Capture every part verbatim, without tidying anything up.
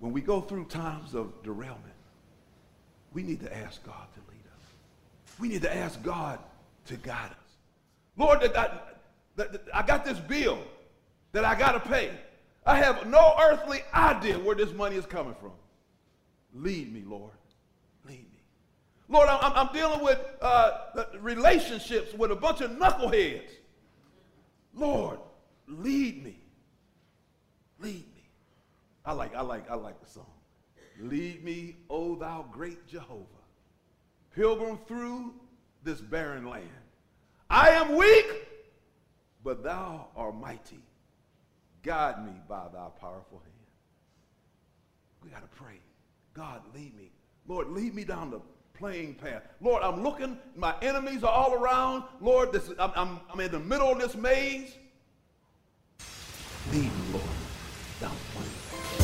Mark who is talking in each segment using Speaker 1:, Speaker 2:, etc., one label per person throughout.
Speaker 1: when we go through times of derailment, we need to ask God to lead us. We need to ask God to guide us. Lord, that I, that, that I got this bill that I got to pay. I have no earthly idea where this money is coming from. Lead me, Lord. Lead me. Lord, I'm, I'm dealing with uh, relationships with a bunch of knuckleheads. Lord, lead me. Lead me. I like, I like, I like the song. Lead me, O thou great Jehovah, pilgrim through this barren land. I am weak, but thou art mighty. Guide me by thy powerful hand. We got to pray. God, lead me. Lord, lead me down the plain path. Lord, I'm looking. My enemies are all around. Lord, this, I'm, I'm, I'm in the middle of this maze. Lead me, Lord, down the plain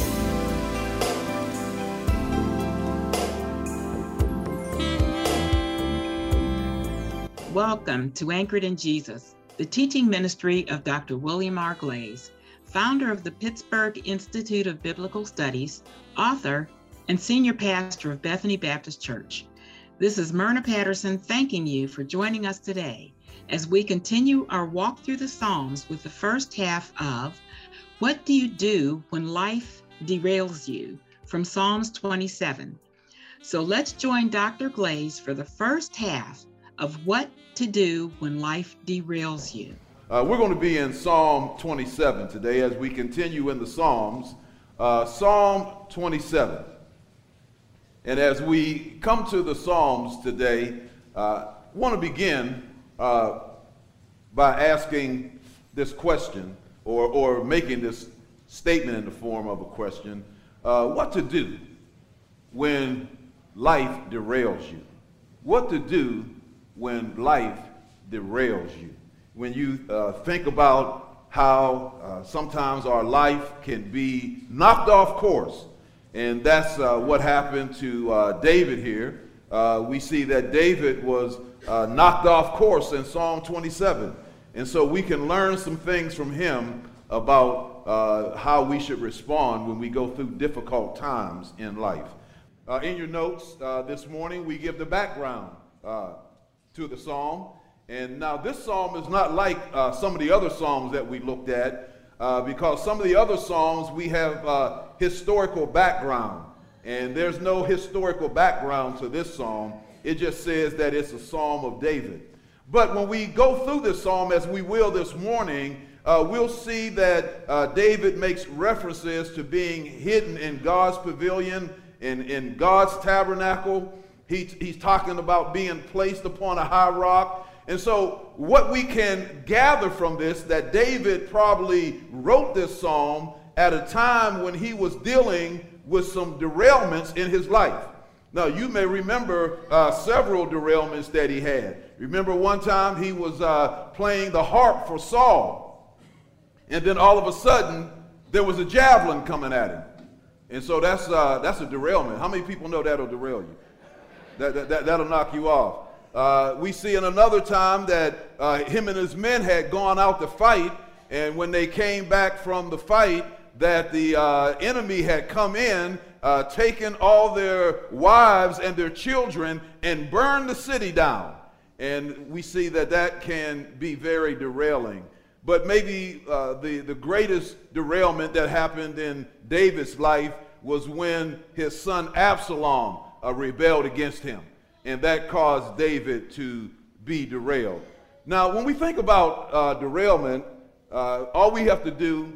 Speaker 2: path. Welcome to Anchored in Jesus, the teaching ministry of Doctor William R. Glaze, founder of the Pittsburgh Institute of Biblical Studies, author, and senior pastor of Bethany Baptist Church. This is Myrna Patterson thanking you for joining us today as we continue our walk through the Psalms with the first half of What Do You Do When Life Derails You? From Psalms twenty-seven. So let's join Doctor Glaze for the first half of What to Do When Life Derails You.
Speaker 1: Uh, we're going to be in Psalm twenty-seven today as we continue in the Psalms. Uh, Psalm twenty-seven. And as we come to the Psalms today, I uh, want to begin uh, by asking this question or, or making this statement in the form of a question. Uh, what to do when life derails you? What to do when life derails you? When you uh, think about how uh, sometimes our life can be knocked off course. And that's uh, what happened to uh, David here. Uh, we see that David was uh, knocked off course in Psalm twenty-seven. And so we can learn some things from him about uh, how we should respond when we go through difficult times in life. Uh, in your notes uh, this morning, we give the background uh, to the psalm. And now this psalm is not like uh, some of the other psalms that we looked at, uh, because some of the other psalms we have uh, historical background. And there's no historical background to this psalm. It just says that it's a psalm of David. But when we go through this psalm, as we will this morning, uh, we'll see that uh, David makes references to being hidden in God's pavilion, in, in God's tabernacle. He, he's talking about being placed upon a high rock. And so what we can gather from this, that David probably wrote this psalm at a time when he was dealing with some derailments in his life. Now, you may remember uh, several derailments that he had. Remember one time he was uh, playing the harp for Saul. And then all of a sudden, there was a javelin coming at him. And so that's, uh, that's a derailment. How many people know that'll derail you? That, that, that, that'll knock you off. Uh, we see in another time that uh, him and his men had gone out to fight, and when they came back from the fight, that the uh, enemy had come in, uh, taken all their wives and their children, and burned the city down. And we see that that can be very derailing. But maybe uh, the, the greatest derailment that happened in David's life was when his son Absalom uh, rebelled against him. And that caused David to be derailed. Now, when we think about uh, derailment, uh, all we have to do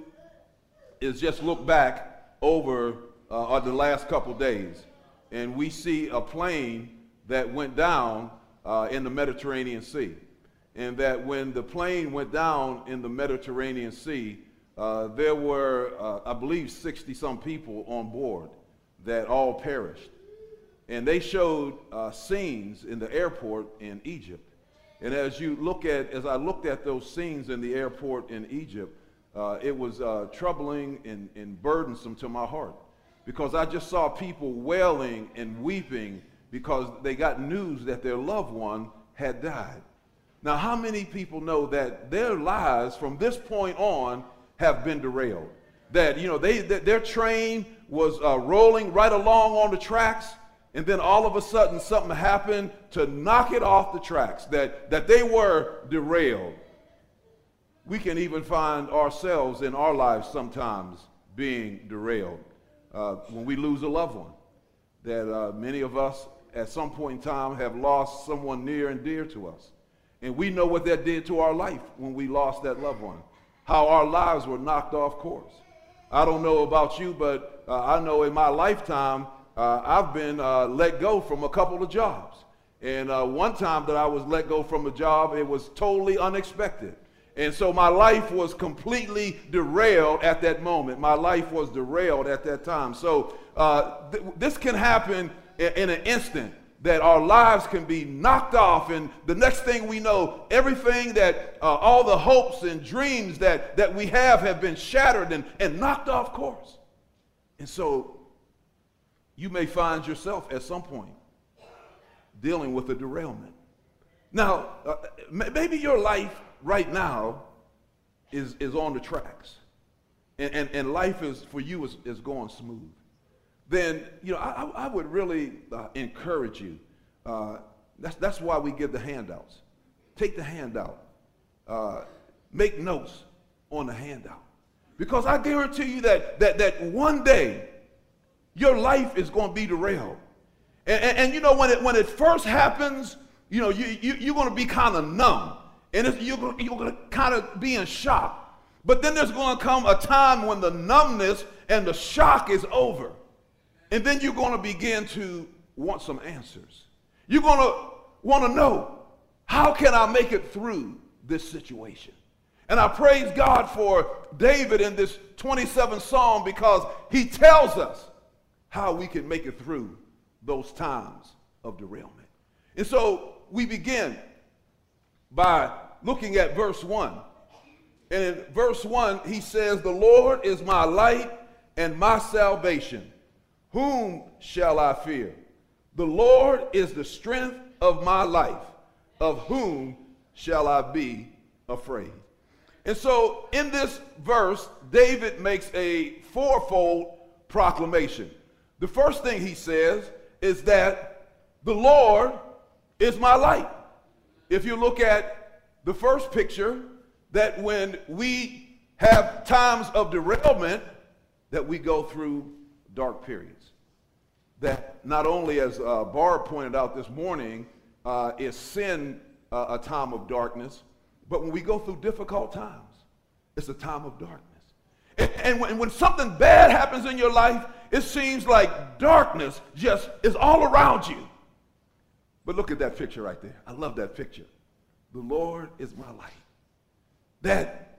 Speaker 1: is just look back over uh, the last couple days, and we see a plane that went down uh, in the Mediterranean Sea. And that when the plane went down in the Mediterranean Sea, uh, there were, uh, I believe, sixty-some people on board that all perished. And they showed uh, scenes in the airport in Egypt. And as you look at, as I looked at those scenes in the airport in Egypt, uh, it was uh, troubling and, and burdensome to my heart, because I just saw people wailing and weeping because they got news that their loved one had died. Now, how many people know that their lives from this point on have been derailed? that, you know, they, that their train was uh, rolling right along on the tracks, and then all of a sudden something happened to knock it off the tracks, that, that they were derailed. We can even find ourselves in our lives sometimes being derailed uh, when we lose a loved one, that uh, many of us at some point in time have lost someone near and dear to us. And we know what that did to our life when we lost that loved one, how our lives were knocked off course. I don't know about you, but uh, I know in my lifetime, uh, I've been uh, let go from a couple of jobs. And uh, one time that I was let go from a job, it was totally unexpected. And so my life was completely derailed at that moment. My life was derailed at that time. So uh, th this can happen in, in an instant, that our lives can be knocked off, and the next thing we know, everything that, uh, all the hopes and dreams that, that we have have been shattered and, and knocked off course. And so you may find yourself at some point dealing with a derailment. Now, uh, maybe your life right now is, is on the tracks, and, and, and life is, for you, is, is going smooth. Then, you know, I, I would really uh, encourage you. Uh, that's, that's why we give the handouts. Take the handout. Uh, make notes on the handout. Because I guarantee you that, that, that one day, your life is going to be derailed. And, and, and you know, when it, when it first happens, you know, you, you, you're going to be kind of numb. And it's, you're going you're to kind of be in shock. But then there's going to come a time when the numbness and the shock is over. And then you're going to begin to want some answers. You're going to want to know, how can I make it through this situation? And I praise God for David in this twenty-seventh Psalm, because he tells us how we can make it through those times of derailment. And so we begin by looking at verse one. And in verse one, he says, "The Lord is my light and my salvation. Whom shall I fear? The Lord is the strength of my life. Of whom shall I be afraid?" And so in this verse, David makes a fourfold proclamation. The first thing he says is that the Lord is my light. If you look at the first picture, that when we have times of derailment, that we go through dark periods. That not only, as uh, Barb pointed out this morning, uh, is sin uh, a time of darkness, but when we go through difficult times, it's a time of darkness. And, and when, when something bad happens in your life, it seems like darkness just is all around you. But look at that picture right there. I love that picture. The Lord is my light. That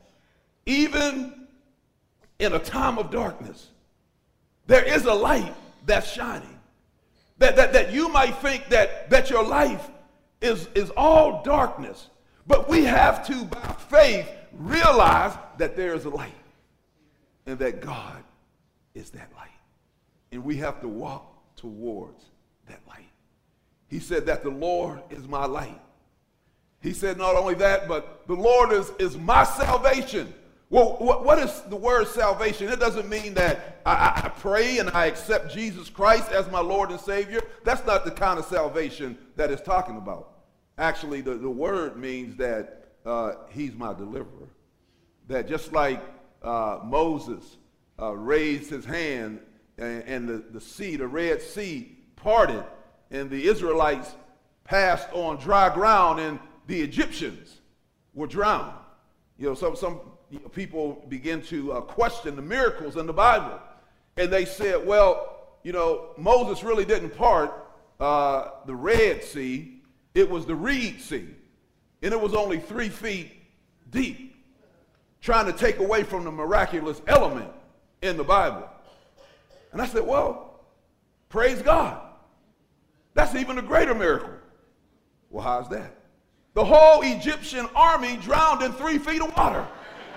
Speaker 1: even in a time of darkness, there is a light that's shining. That, that, that you might think that, that your life is, is all darkness, but we have to, by faith, realize that there is a light, and that God is that light. And we have to walk towards that light. He said that the Lord is my light. He said not only that, but the Lord is, is my salvation. Well, what, what is the word salvation? It doesn't mean that I, I pray and I accept Jesus Christ as my Lord and Savior. That's not the kind of salvation that it's talking about. Actually, the, the word means that uh, he's my deliverer. That just like uh, Moses uh, raised his hand and, and the, the sea, the Red Sea, parted, and the Israelites passed on dry ground, and the Egyptians were drowned. You know, some, some people begin to uh, question the miracles in the Bible. And they said, well, you know, Moses really didn't part uh, the Red Sea. It was the Reed Sea. And it was only three feet deep, trying to take away from the miraculous element in the Bible. And I said, well, praise God. That's even a greater miracle. Well, how's that? The whole Egyptian army drowned in three feet of water.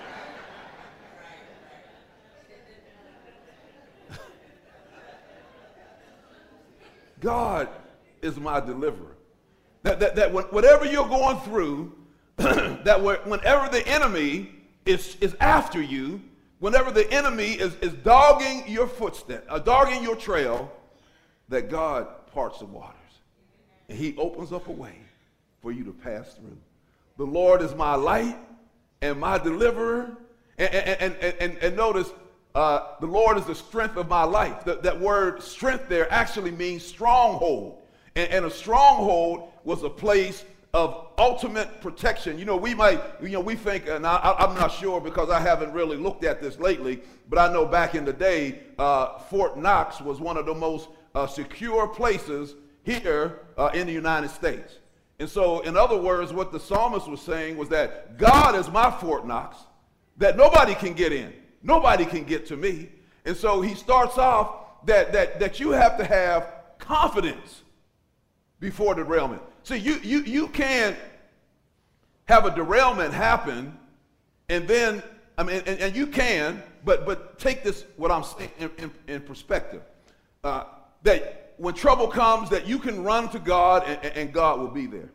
Speaker 1: God is my deliverer. That, that, that when, whatever you're going through, that whenever the enemy is, is after you, whenever the enemy is, is dogging your footstep, uh, dogging your trail, that God parts the waters. And he opens up a way for you to pass through. The Lord is my light and my deliverer. And, and, and, and, and notice, uh, the Lord is the strength of my life. The, that word strength there actually means stronghold. And, and a stronghold was a place of ultimate protection. You know, we might, you know, we think, and I, I'm not sure because I haven't really looked at this lately, but I know back in the day, uh, Fort Knox was one of the most uh, secure places here uh, in the United States. And so, in other words, what the psalmist was saying was that God is my Fort Knox, that nobody can get in. Nobody can get to me. And so he starts off that, that, that you have to have confidence before derailment. See, you, you, you can't have a derailment happen and then, I mean, and, and you can, but, but take this, what I'm saying, in, in, in perspective. Uh, that when trouble comes, that you can run to God and, and God will be there.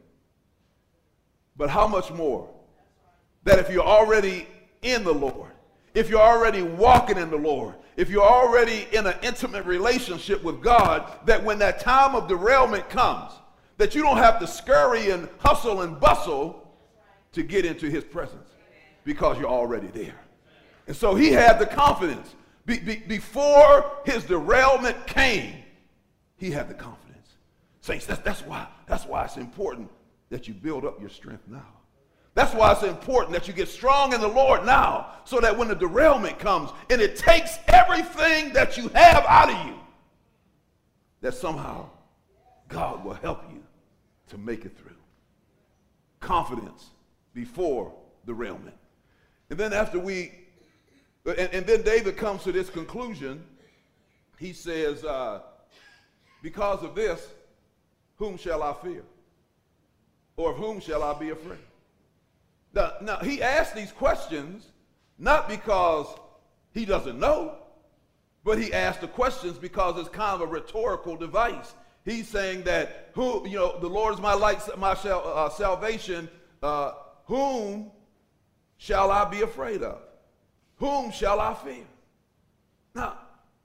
Speaker 1: But how much more? That if you're already in the Lord, if you're already walking in the Lord, if you're already in an intimate relationship with God, that when that time of derailment comes, that you don't have to scurry and hustle and bustle to get into his presence because you're already there. And so he had the confidence. Be, be, before his derailment came, he had the confidence. Saints, that's, that's, why, that's why it's important that you build up your strength now. That's why it's important that you get strong in the Lord now, so that when the derailment comes and it takes everything that you have out of you, that somehow God will help you to make it through. Confidence before derailment. And then after we, and, and then David comes to this conclusion. He says, uh, because of this, whom shall I fear? Or of whom shall I be afraid? Now, now, he asked these questions not because he doesn't know, but he asked the questions because it's kind of a rhetorical device. He's saying that, who, you know, the Lord is my light, my sal uh, salvation. Uh, whom shall I be afraid of? Whom shall I fear? Now,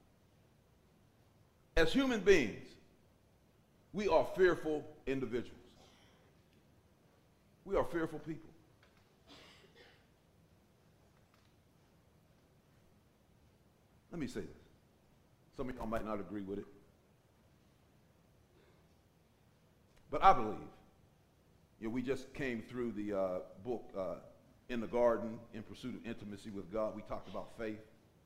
Speaker 1: as human beings, we are fearful individuals. We are fearful people. Let me say this. Some of y'all might not agree with it. But I believe, you know, we just came through the uh, book, uh, In the Garden, In Pursuit of Intimacy with God. We talked about faith.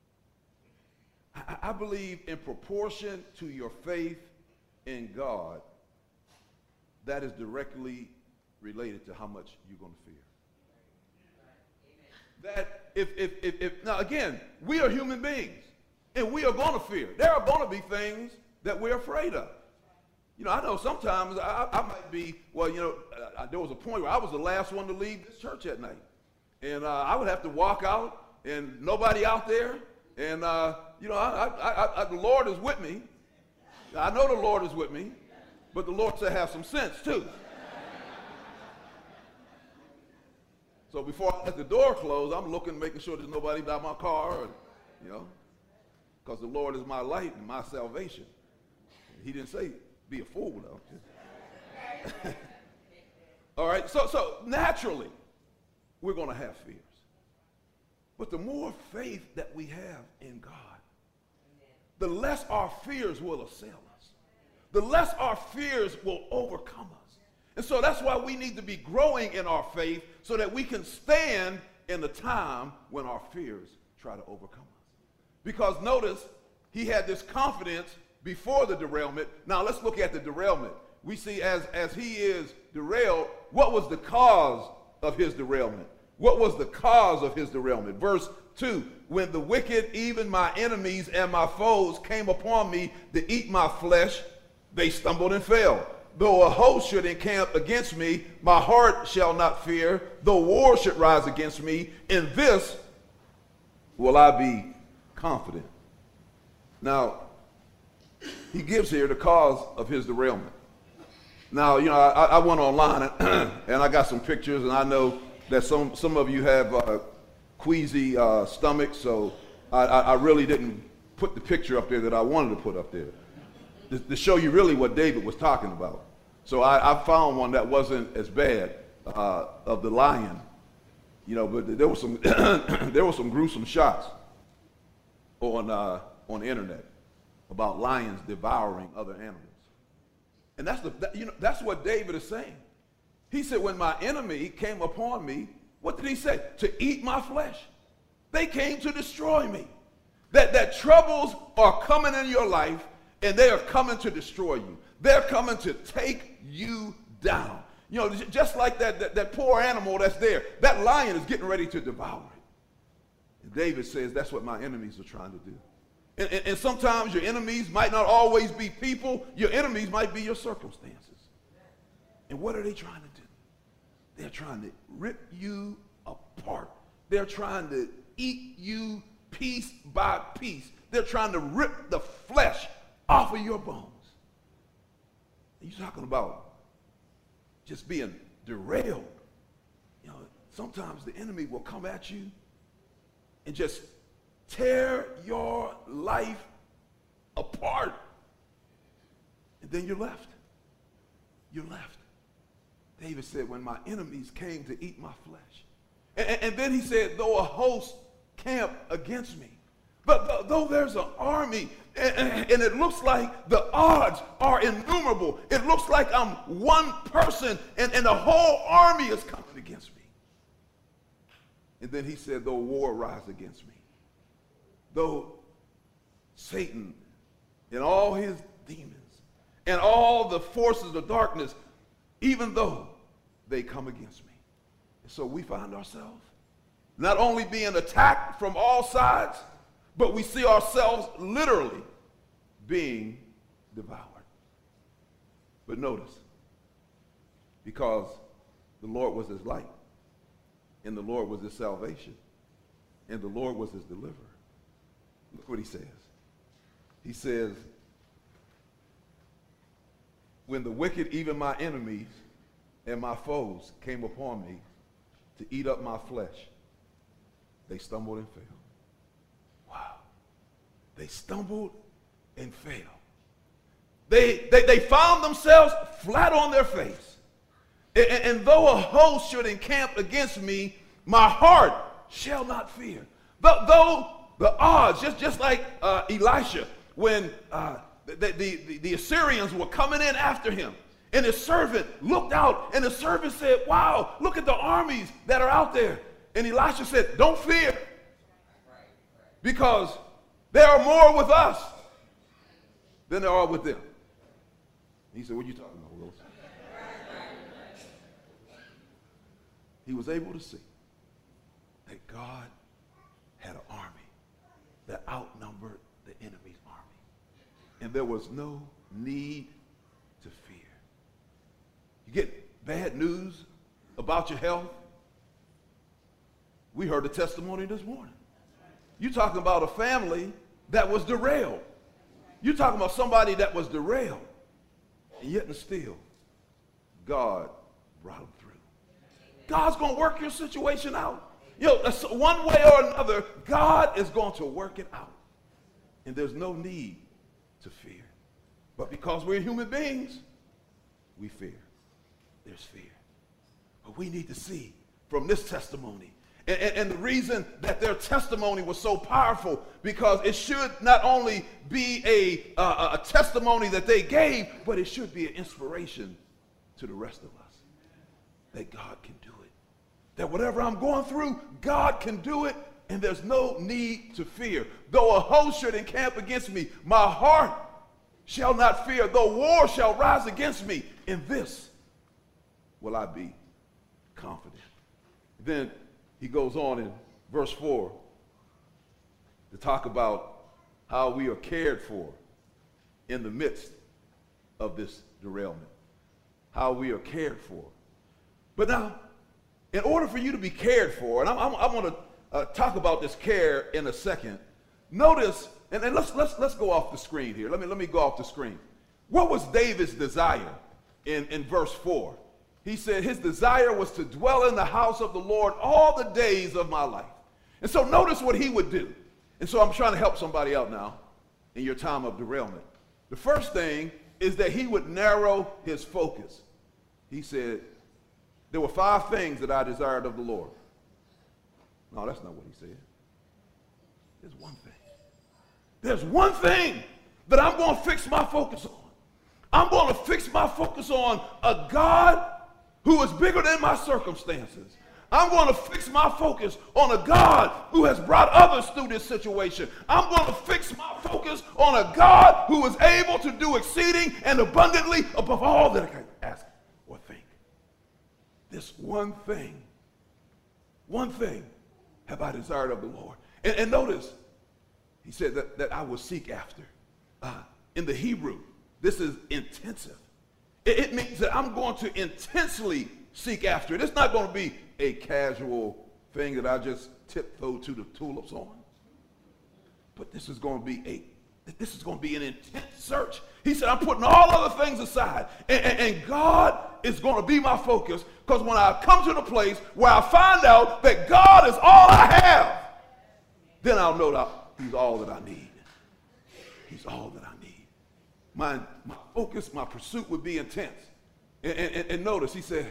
Speaker 1: I, I believe in proportion to your faith in God, that is directly related to how much you're going to fear. That if, if, if, if, now again, we are human beings. And we are going to fear. There are going to be things that we're afraid of. You know, I know sometimes I, I might be, well, you know, uh, there was a point where I was the last one to leave this church at night. And uh, I would have to walk out and nobody out there. And, uh, you know, I, I, I, the Lord is with me. I know the Lord is with me. But the Lord said have some sense, too. So before I let the door close, I'm looking, making sure there's nobody by my car, or, you know. Because the Lord is my light and my salvation. He didn't say be a fool, though. All right, so, so naturally, we're going to have fears. But the more faith that we have in God, the less our fears will assail us. The less our fears will overcome us. And so that's why we need to be growing in our faith so that we can stand in the time when our fears try to overcome us. Because notice, he had this confidence before the derailment. Now let's look at the derailment. We see as, as he is derailed, what was the cause of his derailment? What was the cause of his derailment? Verse two, when the wicked, even my enemies and my foes, came upon me to eat my flesh, they stumbled and fell. Though a host should encamp against me, my heart shall not fear. Though war should rise against me, in this will I be confident. Now, he gives here the cause of his derailment. Now, you know, I, I went online and, and I got some pictures, and I know that some, some of you have uh, queasy uh, stomach, so I, I, I really didn't put the picture up there that I wanted to put up there to, to show you really what David was talking about. So I, I found one that wasn't as bad, uh, of the lion, you know, but there was some there were some gruesome shots on uh, on the internet about lions devouring other animals, and that's the that, you know that's what David is saying. He said, when my enemy came upon me, what did he say? To eat my flesh. They came to destroy me. That, that troubles are coming in your life, and they are coming to destroy you. They're coming to take you down. You know, just like that, that, that poor animal that's there. That lion is getting ready to devour it. And David says, that's what my enemies are trying to do. And, and, and sometimes your enemies might not always be people. Your enemies might be your circumstances. And what are they trying to do? They're trying to rip you apart. They're trying to eat you piece by piece. They're trying to rip the flesh off of your bones. You're talking about just being derailed. You know, sometimes the enemy will come at you and just tear your life apart. And then you're left. You're left. David said, when my enemies came to eat my flesh. And, and then he said, though a host camp against me, but though there's an army, and, and, and it looks like the odds are innumerable. It looks like I'm one person, and, and the whole army is coming against me. And then he said, though war rise against me, though Satan and all his demons and all the forces of darkness, even though they come against me. And so we find ourselves not only being attacked from all sides, but we see ourselves literally being devoured. But notice, because the Lord was his light, and the Lord was his salvation, and the Lord was his deliverer. Look what he says. He says, when the wicked, even my enemies and my foes, came upon me to eat up my flesh, they stumbled and fell. Wow. They stumbled and fell. They, they, they found themselves flat on their face. And, and though a host should encamp against me, my heart shall not fear. Though, though the odds, just, just like uh, Elisha, when uh, the, the, the, the Assyrians were coming in after him, and his servant looked out, and the servant said, wow, look at the armies that are out there. And Elisha said, don't fear, because there are more with us than there are with them. He said, what are you talking about, Wilson? He was able to see that God had an army that outnumbered the enemy's army. And there was no need to fear. You get bad news about your health. We heard a testimony this morning. You're talking about a family that was derailed. You're talking about somebody that was derailed. And yet and still, God brought them through. God's going to work your situation out. You know, one way or another, God is going to work it out. And there's no need to fear. But because we're human beings, we fear. There's fear. But we need to see from this testimony. And, and, and the reason that their testimony was so powerful, because it should not only be a, uh, a testimony that they gave, but it should be an inspiration to the rest of us. That God can do it. That whatever I'm going through, God can do it, and there's no need to fear. Though a host should encamp against me, my heart shall not fear. Though war shall rise against me, in this will I be confident. Then he goes on in verse four to talk about how we are cared for in the midst of this derailment. How we are cared for. But now, in order for you to be cared for, and I'm, I'm, I'm going to uh, talk about this care in a second, notice, and, and let's, let's, let's go off the screen here. Let me, let me go off the screen. What was David's desire in, in verse four? He said his desire was to dwell in the house of the Lord all the days of my life. And so notice what he would do. And so I'm trying to help somebody out now in your time of derailment. The first thing is that he would narrow his focus. He said, there were five things that I desired of the Lord. No, that's not what he said. There's one thing. There's one thing that I'm going to fix my focus on. I'm going to fix my focus on a God who is bigger than my circumstances. I'm going to fix my focus on a God who has brought others through this situation. I'm going to fix my focus on a God who is able to do exceeding and abundantly above all that I can ask or think. This one thing, one thing have I desired of the Lord. And, and notice, he said that, that I will seek after. Uh, in the Hebrew, this is intensive. It, it means that I'm going to intensely seek after it. It's not going to be a casual thing that I just tiptoe to the tulips on. But this is going to be a this is going to be an intense search. He said, I'm putting all other things aside. And, and, and God is going to be my focus, because when I come to the place where I find out that God is all I have, then I'll know that he's all that I need. He's all that I need. My, my focus, my pursuit would be intense. And, and, and notice, he said,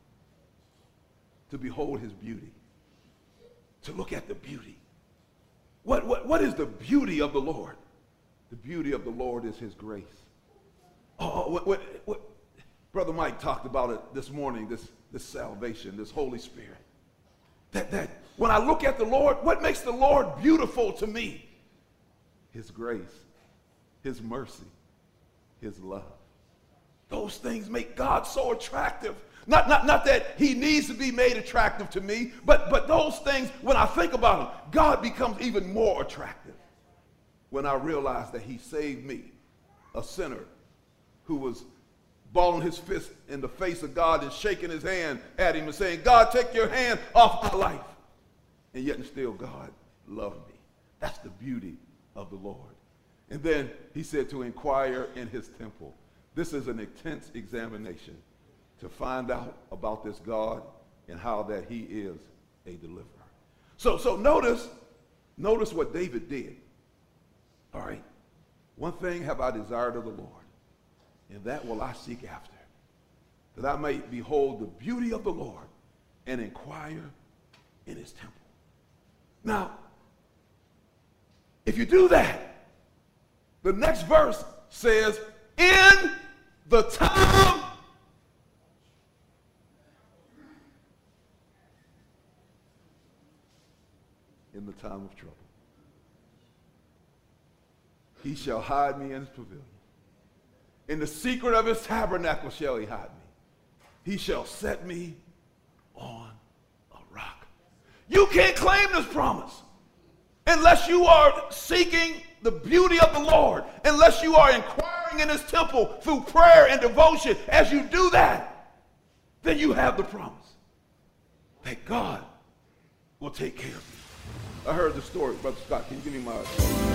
Speaker 1: to behold his beauty, to look at the beauty. What, what, what is the beauty of the Lord? The beauty of the Lord is his grace. Oh, what, what, what, Brother Mike talked about it this morning, this, this salvation, this Holy Spirit. That, that when I look at the Lord, what makes the Lord beautiful to me? His grace, his mercy, his love. Those things make God so attractive. Not, not, not that he needs to be made attractive to me, but, but those things, when I think about him, God becomes even more attractive when I realize that he saved me, a sinner who was balling his fist in the face of God and shaking his hand at him and saying, God, take your hand off my life. And yet and still God loved me. That's the beauty of the Lord. And then he said to inquire in his temple. This is an intense examination to find out about this God and how that he is a deliverer. So, so notice, notice what David did. All right. One thing have I desired of the Lord, and that will I seek after, that I may behold the beauty of the Lord and inquire in his temple. Now, if you do that, the next verse says, in the time in the time of trouble. He shall hide me in his pavilion. In the secret of his tabernacle shall he hide me. He shall set me on a rock. You can't claim this promise unless you are seeking the beauty of the Lord, unless you are inquiring in his temple through prayer and devotion. As you do that, then you have the promise that God will take care of you. I heard the story. Brother Scott, can you give me my...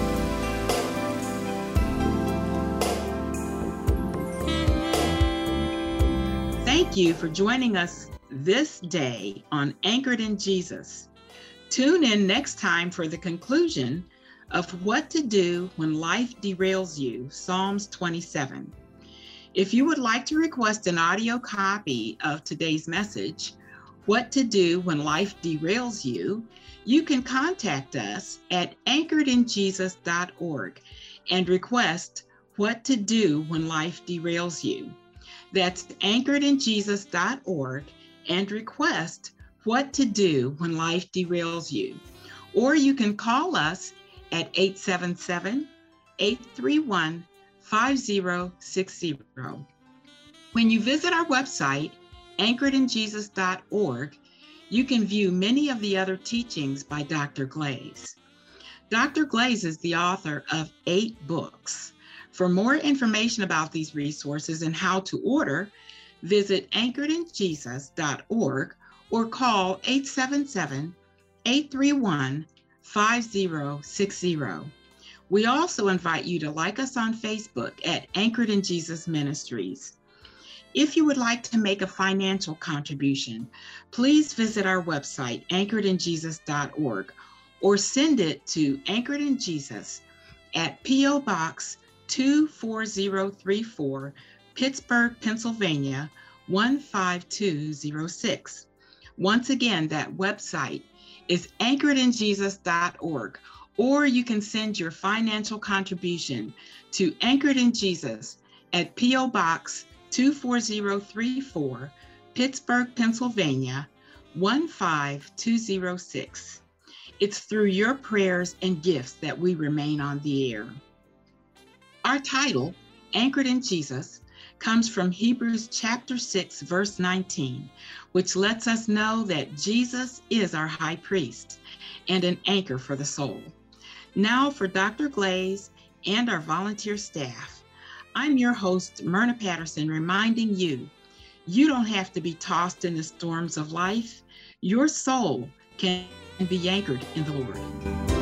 Speaker 2: Thank you for joining us this day on Anchored in Jesus. Tune in next time for the conclusion of What to Do When Life Derails You, Psalms twenty-seven. If you would like to request an audio copy of today's message, What to Do When Life Derails You, you can contact us at anchored in jesus dot org and request What to Do When Life Derails You. That's anchored in jesus dot org and request What to Do When Life Derails You. Or you can call us at eight seven seven, eight three one, five zero six zero. When you visit our website, anchored in jesus dot org, you can view many of the other teachings by Doctor Glaze. Doctor Glaze is the author of eight books. For more information about these resources and how to order, visit anchored in jesus dot org or call eight seven seven, eight three one, five zero six zero. We also invite you to like us on Facebook at Anchored in Jesus Ministries. If you would like to make a financial contribution, please visit our website, anchored in jesus dot org, or send it to Anchored in Jesus at P O Box two four zero three four, Pittsburgh, Pennsylvania one five two zero six. Once again, that website is anchored in jesus dot org, or you can send your financial contribution to Anchored in Jesus at P O Box two four zero three four, Pittsburgh, Pennsylvania one five two zero six. It's through your prayers and gifts that we remain on the air. Our title, Anchored in Jesus, comes from Hebrews chapter six, verse nineteen, which lets us know that Jesus is our high priest and an anchor for the soul. Now for Doctor Glaze and our volunteer staff, I'm your host, Myrna Patterson, reminding you, you don't have to be tossed in the storms of life. Your soul can be anchored in the Lord.